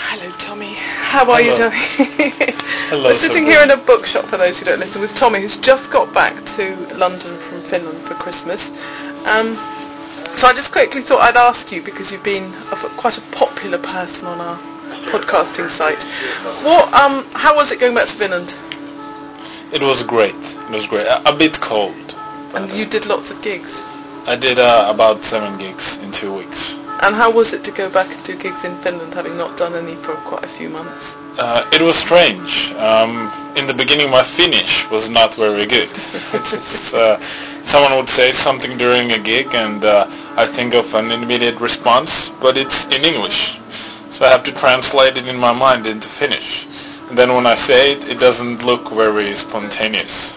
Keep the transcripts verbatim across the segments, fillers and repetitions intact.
Hello, Tommy. How are Hello. you, Tommy? Hello, We're sitting Sabrina. here in a bookshop, for those who don't listen, with Tommy, who's just got back to London from Finland for Christmas. Um, so I just quickly thought I'd ask you, because you've been a, quite a popular person on our podcasting site. What? Um, how was it going back to Finland? It was great. It was great. A, a bit cold. And you did lots of gigs. I did uh, about seven gigs in two weeks. And how was it to go back and do gigs in Finland, having not done any for quite a few months? Uh, it was strange. Um, in the beginning, my Finnish was not very good. It's just, uh, someone would say something during a gig, and uh, I think of an immediate response, but it's in English. So I have to translate it in my mind into Finnish. And then when I say it, it doesn't look very spontaneous.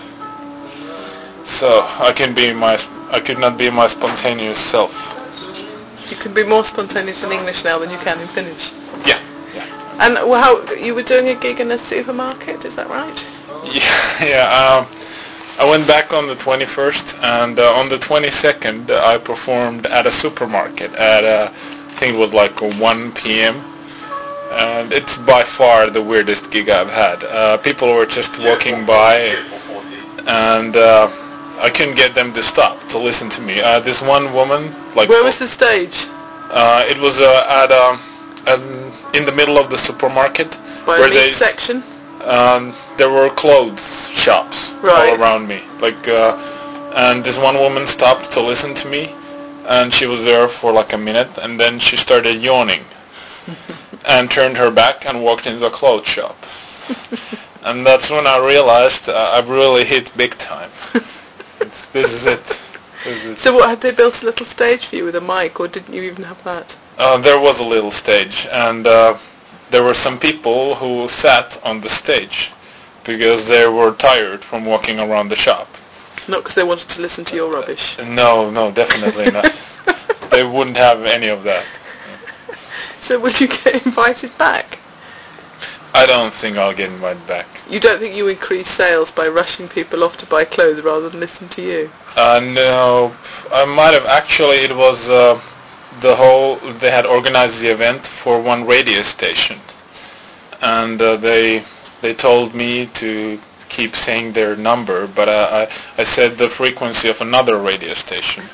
So I can be my, I could not be my spontaneous self. You can be more spontaneous in English now than you can in Finnish. Yeah, yeah. And well, how you were doing a gig in a supermarket, is that right? Yeah, yeah. Um, I went back on the twenty-first, and uh, on the twenty-second, uh, I performed at a supermarket at uh, I think it was like one p.m. And it's by far the weirdest gig I've had. Uh, people were just walking by, and uh, I couldn't get them to stop to listen to me. Uh, this one woman, like, where was the stage? Uh, it was uh, at um, um, in the middle of the supermarket. By where a meat they, section? Um, there were clothes shops right. all around me. Like, uh, and this one woman stopped to listen to me, and she was there for like a minute, and then she started yawning, and turned her back and walked into a clothes shop. And that's when I realized uh, I've really hit big time. It's, this is it. This is it. So what, had they built a little stage for you with a mic, or didn't you even have that? Uh, there was a little stage, and uh, there were some people who sat on the stage because they were tired from walking around the shop. Not because they wanted to listen to your rubbish? No, no, definitely not. They wouldn't have any of that. So would you get invited back? I don't think I'll get invited back. You don't think you increase sales by rushing people off to buy clothes rather than listen to you? Uh, no, I might have. Actually, it was uh, the whole, they had organized the event for one radio station. And uh, they they told me to keep saying their number, but uh, I, I said the frequency of another radio station,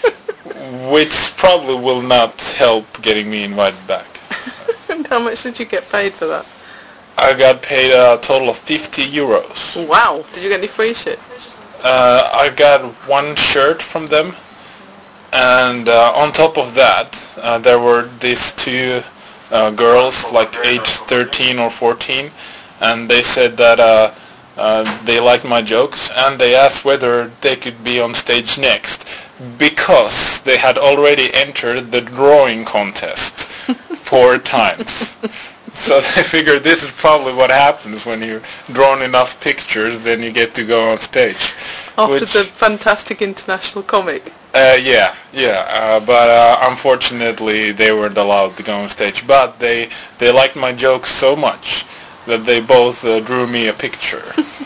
which probably will not help getting me invited back. And how much did you get paid for that? I got paid a total of fifty euros. Wow. Did you get any free shit? Uh, I got one shirt from them, and uh, on top of that, uh, there were these two uh, girls, like age thirteen or fourteen, and they said that uh, uh, they liked my jokes, and they asked whether they could be on stage next, because they had already entered the drawing contest four times. So they figured this is probably what happens when you've drawn enough pictures, then you get to go on stage. After which, the fantastic international comic? Uh, yeah, yeah. Uh, but uh, unfortunately, they weren't allowed to go on stage. But they they liked my jokes so much that they both uh, drew me a picture.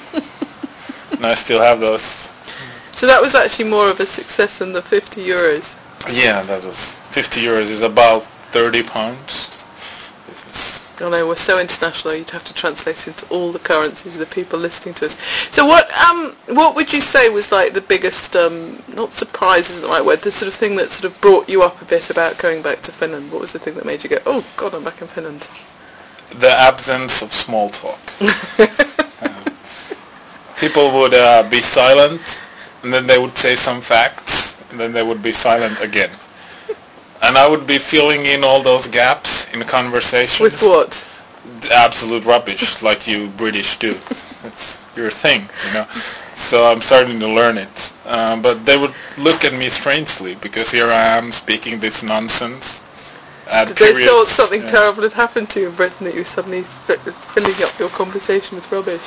And I still have those. So that was actually more of a success than the fifty euros? Yeah, that was fifty euros is about thirty pounds. This is I know, we're so international, you'd have to translate into all the currencies of the people listening to us. So what um what would you say was like the biggest, um not surprise isn't the right word, the sort of thing that sort of brought you up a bit about going back to Finland? What was the thing that made you go, oh God, I'm back in Finland? the absence of small talk. uh, people would uh, be silent, and then they would say some facts, and then they would be silent again. And I would be filling in all those gaps in conversations. With what? Absolute rubbish, like you British do. It's your thing, you know. So I'm starting to learn it. Uh, but they would look at me strangely, because here I am speaking this nonsense. At Did they periods, thought something yeah. terrible had happened to you in Britain, that you were suddenly fi- filling up your conversation with rubbish?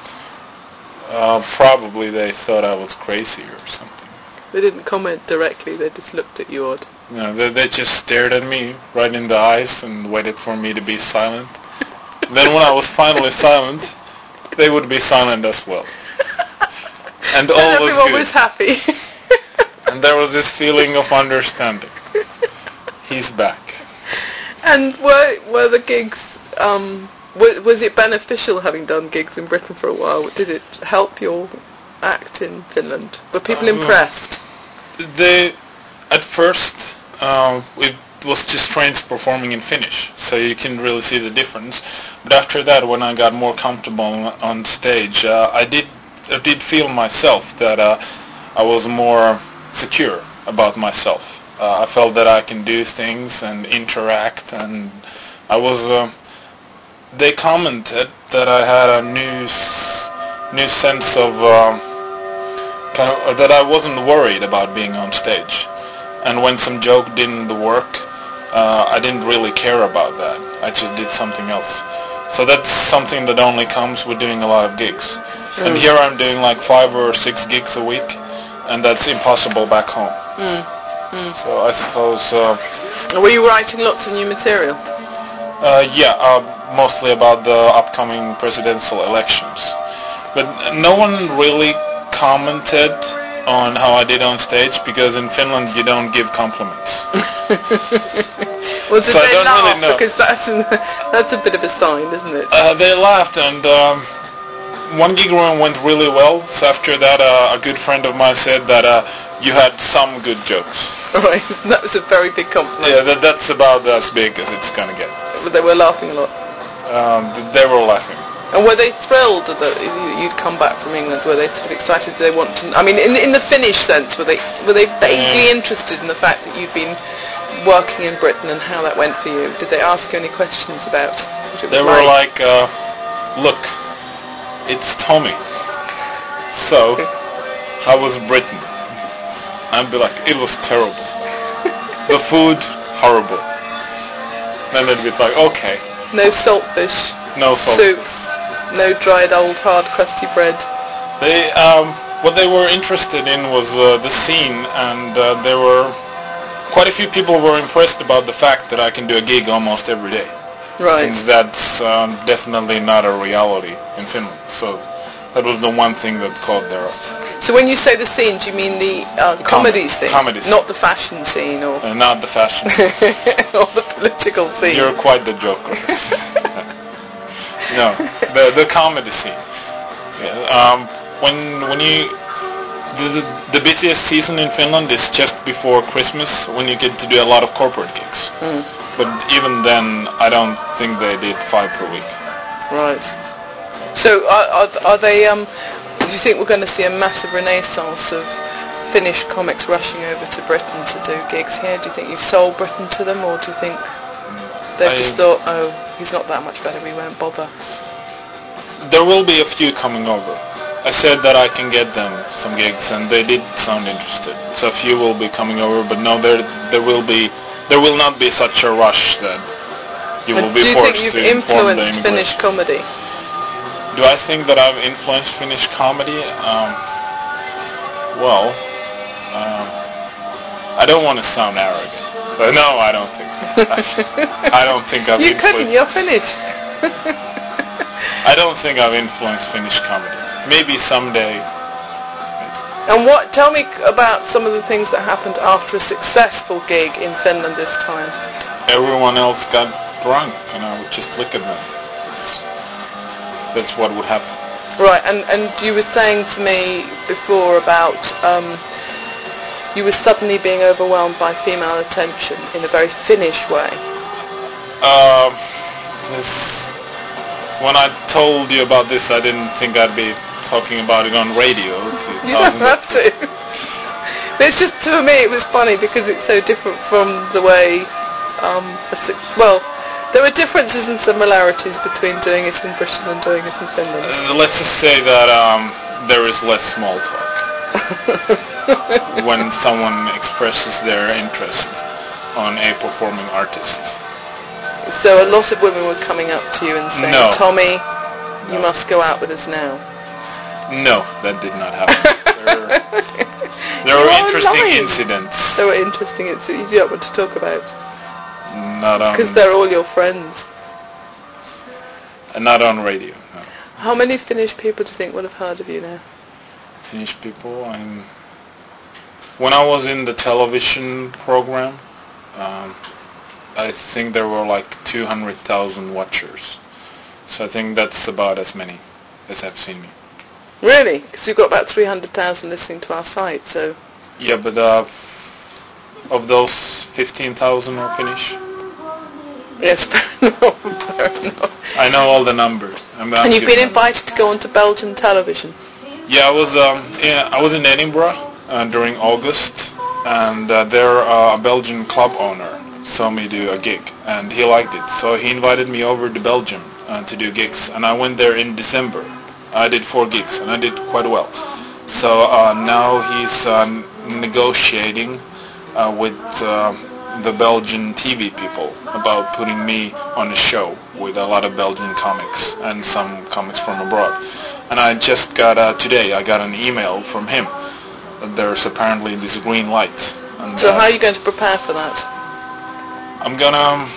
Uh, probably they thought I was crazy or something. They didn't comment directly, they just looked at you odd. No, they, they just stared at me right in the eyes and waited for me to be silent. Then when I was finally silent, they would be silent as well. And all And was everyone good. was happy. And there was this feeling of understanding. He's back. And were were the gigs um, was, was it beneficial having done gigs in Britain for a while? Did it help your act in Finland? Were people Um, impressed? They, at first, uh, it was just strange performing in Finnish, so you can really see the difference. But after that, when I got more comfortable on, on stage, uh, I did I did feel myself that uh, I was more secure about myself. Uh, I felt that I can do things and interact, and I was. Uh, they commented that I had a new s- new sense of. Uh, kind of that I wasn't worried about being on stage. And when some joke didn't work, uh, I didn't really care about that. I just did something else. So that's something that only comes with doing a lot of gigs. Mm. And here I'm doing like five or six gigs a week, and that's impossible back home. Mm. Mm. So I suppose... Uh, Were you writing lots of new material? Uh, yeah, uh, mostly about the upcoming presidential elections. But no one really commented on how I did on stage, because in Finland you don't give compliments. Well, did so they I don't laugh? really know. Because that's an, that's a bit of a sign, isn't it? Uh, they laughed, and um, one gig went really well. So after that, uh, a good friend of mine said that uh, you had some good jokes. Right, that was a very big compliment. Yeah, that, that's about as big as it's gonna get. But they were laughing a lot. Um, they were laughing. And were they thrilled that you'd come back from England? Were they sort of excited? Did they want to? I mean, in in the Finnish sense, were they were they vaguely Mm. interested in the fact that you'd been working in Britain and how that went for you? Did they ask you any questions about what it was They like? were like, uh, "Look, it's Tommy. So, how was Britain?" I'd be like, "It was terrible. The food, horrible." Then they'd be like, "Okay." No saltfish. No salt. Soup. No dried old hard crusty bread. They um, what they were interested in was uh, the scene, and uh, there were quite a few people were impressed about the fact that I can do a gig almost every day. Right. Since that's um, definitely not a reality in Finland. So that was the one thing that caught their eye. So when you say the scene, do you mean the, uh, the comedy com- scene? Comedy scene. Not the fashion scene or... Uh, not the fashion. or the political scene. You're quite the joker. No, the the comedy scene. Yeah, um, when when you the, the busiest season in Finland is just before Christmas, when you get to do a lot of corporate gigs. Mm. But even then, I don't think they did five per week. Right. So are are, are they? Um, do you think we're going to see a massive renaissance of Finnish comics rushing over to Britain to do gigs here? Do you think you've sold Britain to them, or do you think they've I, just thought, oh, he's not that much better, we won't bother? There will be a few coming over. I said that I can get them some gigs, and they did sound interested. So a few will be coming over, but no, there there will be there will not be such a rush that you will be forced to inform the Do you think you've influenced immigration. Finnish comedy? Do I think that I've influenced Finnish comedy? Um, well, um, I don't want to sound arrogant, but no, I don't think that. I, I don't think I've You influenced... couldn't, you're Finnish. I don't think I've influenced Finnish comedy. Maybe someday. And what? Tell me about some of the things that happened after a successful gig in Finland this time. Everyone else got drunk, and I would just look at them. It's, that's what would happen. Right, and, and you were saying to me before about um, you were suddenly being overwhelmed by female attention in a very Finnish way. Um, this, when I told you about this, I didn't think I'd be talking about it on radio. You don't have to. But it's just, to me, it was funny because it's so different from the way, um, a, well, there are differences and similarities between doing it in Britain and doing it in Finland. Uh, let's just say that um, there is less small talk when someone expresses their interest on a performing artist. So a lot of women were coming up to you and saying, no. Tommy, you no. must go out with us now. No, that did not happen. there there were interesting lying. incidents. There were interesting incidents you don't want to talk about. Not on... Because they're all your friends. Not on radio, no. How many Finnish people do you think will have heard of you now? Finnish people, I'm... When I was in the television program, um, I think there were like two hundred thousand watchers. So I think that's about as many as have seen me. Really? Because you've got about three hundred thousand listening to our site, so... Yeah, but uh, of those, fifteen thousand are Finnish. Yes, fair enough, fair enough. I know all the numbers. I'm, I'm and you've been numbers. invited to go onto Belgian television? Yeah, I was um, yeah, I was in Edinburgh uh, during August, and uh, there uh, a Belgian club owner saw me do a gig, and he liked it, so he invited me over to Belgium uh, to do gigs, and I went there in December. I did four gigs, and I did quite well. So uh, now he's uh, negotiating uh, with uh, the Belgian T V people about putting me on a show with a lot of Belgian comics and some comics from abroad. And I just got, uh, today, I got an email from him that there's apparently this green light. And, so uh, how are you going to prepare for that? I'm gonna,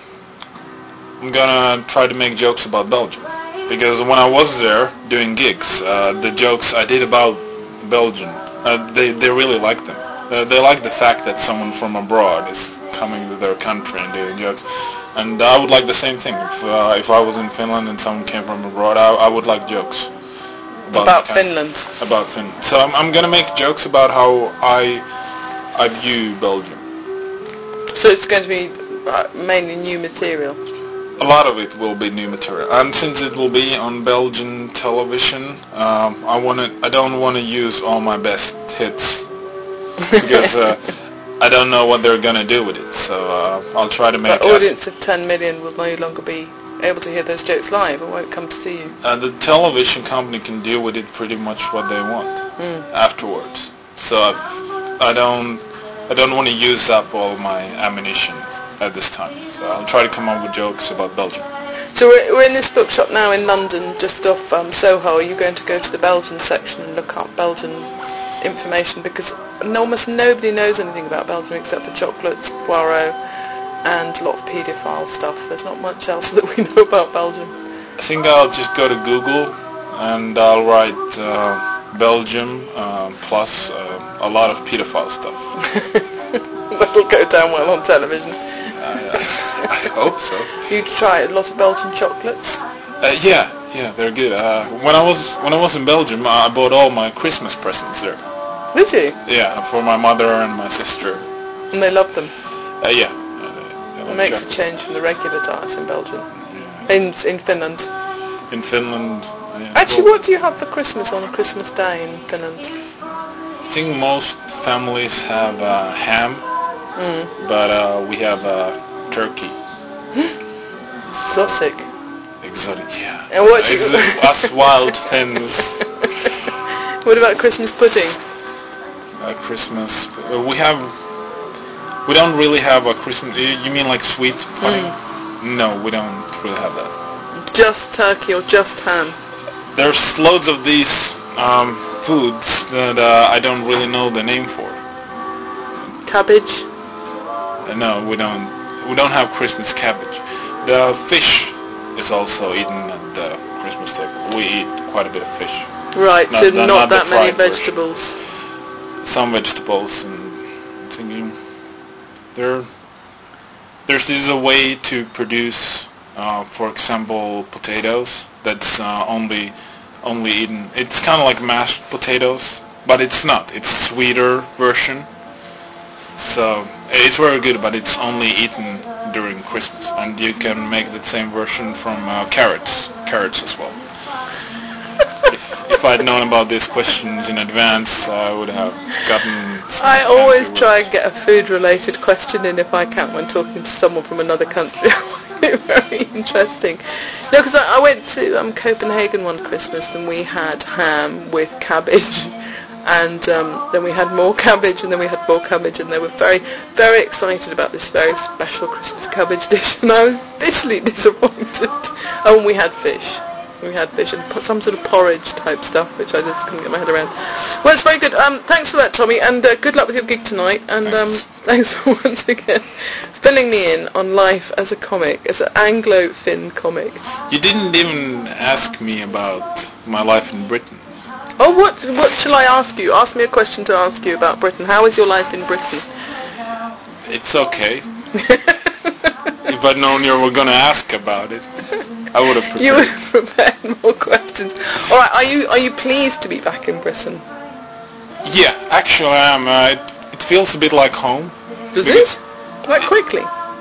I'm gonna try to make jokes about Belgium. Because when I was there doing gigs, uh, the jokes I did about Belgium, uh, they, they really liked them. Uh, they like the fact that someone from abroad is coming to their country and doing jokes. And I would like the same thing. If, uh, if I was in Finland and someone came from abroad, I, I would like jokes. About, about Finland? About Finland. So I'm, I'm going to make jokes about how I, I view Belgium. So it's going to be uh, mainly new material? A lot of it will be new material, and since it will be on Belgian television, um, I want to. I don't want to use all my best hits because uh, I don't know what they're gonna do with it. So uh, I'll try to make. The audience of ten million will no longer be able to hear those jokes live, and won't come to see you. Uh, the television company can do with it pretty much what they want mm. afterwards. So I, I don't. I don't want to use up all my ammunition at this time, so I'll try to come up with jokes about Belgium. So we're, we're in this bookshop now in London, just off um, Soho. Are you going to go to the Belgian section and look up Belgian information? Because almost nobody knows anything about Belgium except for chocolates, Poirot, and a lot of paedophile stuff. There's not much else that we know about Belgium. I think I'll just go to Google and I'll write uh, Belgium uh, plus uh, a lot of paedophile stuff. That'll go down well on television. I hope so. You tried a lot of Belgian chocolates? Uh, yeah, yeah, they're good. Uh, when I was when I was in Belgium, I bought all my Christmas presents there. Did you? Yeah, for my mother and my sister. And they loved them? Uh, yeah. Uh, it makes chocolate. A change from the regular diet in Belgium. Yeah. In in Finland. In Finland. Yeah. Actually, well, what do you have for Christmas on a Christmas day in Finland? I think most families have uh, ham. Mm. But uh, we have uh, turkey. Exotic. Exotic, yeah. And what Ex- us wild Finns. What about Christmas pudding? Uh, Christmas. Uh, we have. We don't really have a Christmas. You mean like sweet pudding? Mm. No, we don't really have that. Just turkey or just ham? There's loads of these um, foods that uh, I don't really know the name for. Cabbage. Uh, no, we don't. We don't have Christmas cabbage. The fish is also eaten at the Christmas table. We eat quite a bit of fish. Right, not so the, not, not that many vegetables. Version. Some vegetables, and thinking there. There's this a way to produce, uh, for example, potatoes that's uh, only only eaten. It's kind of like mashed potatoes, but it's not. It's a sweeter version. So it's very good, but it's only eaten during Christmas, and you can make the same version from uh, carrots, carrots as well. if, if I'd known about these questions in advance, I would have gotten some I always words. try and get a food-related question in if I can when talking to someone from another country. Very interesting. No, because I, I went to um, Copenhagen one Christmas and we had ham with cabbage. And um, then we had more cabbage, and then we had more cabbage, and they were very, very excited about this very special Christmas cabbage dish, and I was bitterly disappointed. Oh, and we had fish. We had fish and some sort of porridge type stuff, which I just couldn't get my head around. Well, it's very good. Um, thanks for that, Tommy, and uh, good luck with your gig tonight. And um, thanks for once again filling me in on life as a comic, as an Anglo-Finn comic. You didn't even ask me about my life in Britain. Oh, what what shall I ask you? Ask me a question to ask you about Britain. How is your life in Britain? It's okay. If I'd known you were going to ask about it, I would have prepared. You would have prepared more questions. All right, are you are you pleased to be back in Britain? Yeah, actually I am. Uh, it, it feels a bit like home. Does it? That quickly?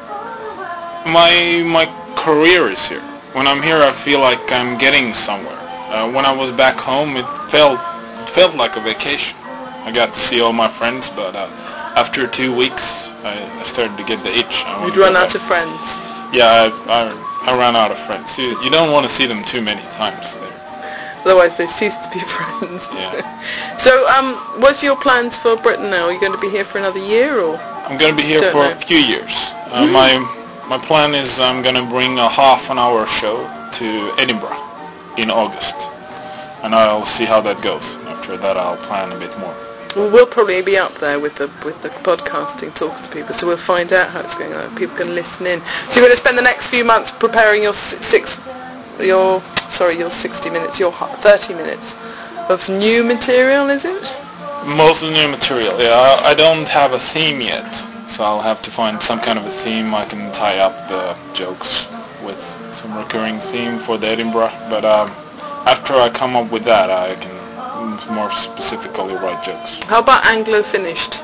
My my career is here. When I'm here, I feel like I'm getting somewhere. Uh, when I was back home, it felt it felt like a vacation. I got to see all my friends, but uh, after two weeks, I, I started to get the itch. I You'd run out of friends. Yeah, I, I, I ran out of friends. You, you don't want to see them too many times there. Otherwise, they cease to be friends. Yeah. So, um, what's your plans for Britain now? Are you going to be here for another year, or? I'm going to be here Don't for know. a few years. Uh, Mm. My my plan is I'm going to bring a half an hour show to Edinburgh in August, and I'll see how that goes. After that, I'll plan a bit more. Well, we'll probably be up there with the with the podcasting, talking to people, so we'll find out how it's going on. People can listen in. So you're going to spend the next few months preparing your si- six, your sorry, your sixty minutes, your hu- thirty minutes of new material, is it? Mostly new material. Yeah, I, I don't have a theme yet, so I'll have to find some kind of a theme. I can tie up the jokes with some recurring theme for the Edinburgh. But um, after I come up with that, I can more specifically write jokes. How about Anglo-finished?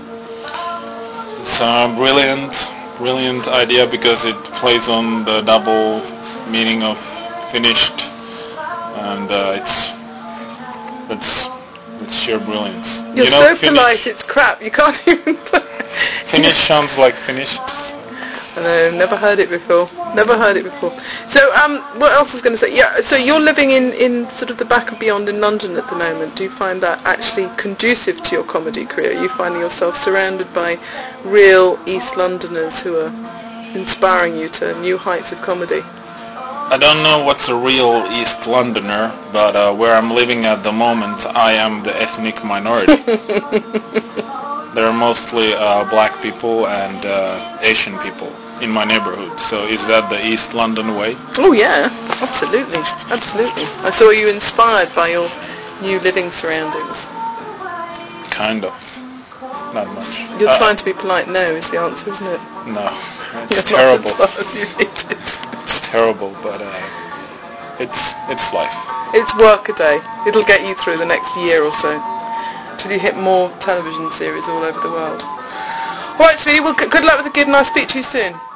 It's a brilliant, brilliant idea because it plays on the double meaning of finished, and uh, it's it's it's sheer brilliance. You're you know, so finish, polite, it's crap. You can't even... Finish sounds like finished. So. I know, never heard it before. Never heard it before. So, um, what else was going to say? Yeah, so you're living in, in sort of the back and beyond in London at the moment. Do you find that actually conducive to your comedy career? Are you finding yourself surrounded by real East Londoners who are inspiring you to new heights of comedy? I don't know what's a real East Londoner, but uh, where I'm living at the moment, I am the ethnic minority. There are mostly uh, black people and uh, Asian people in my neighborhood. So is that the East London way? Oh yeah, absolutely, absolutely. I saw you inspired by your new living surroundings. Kind of. Not much. You're Uh, trying to be polite. No, is the answer, isn't it? No, it's You're terrible. Not as far as you hate it. It's terrible, but uh, it's it's life. It's work a day. It'll get you through the next year or so, till you hit more television series all over the world. All right, sweetie. Well, g- good luck with the gig, and I'll speak to you soon.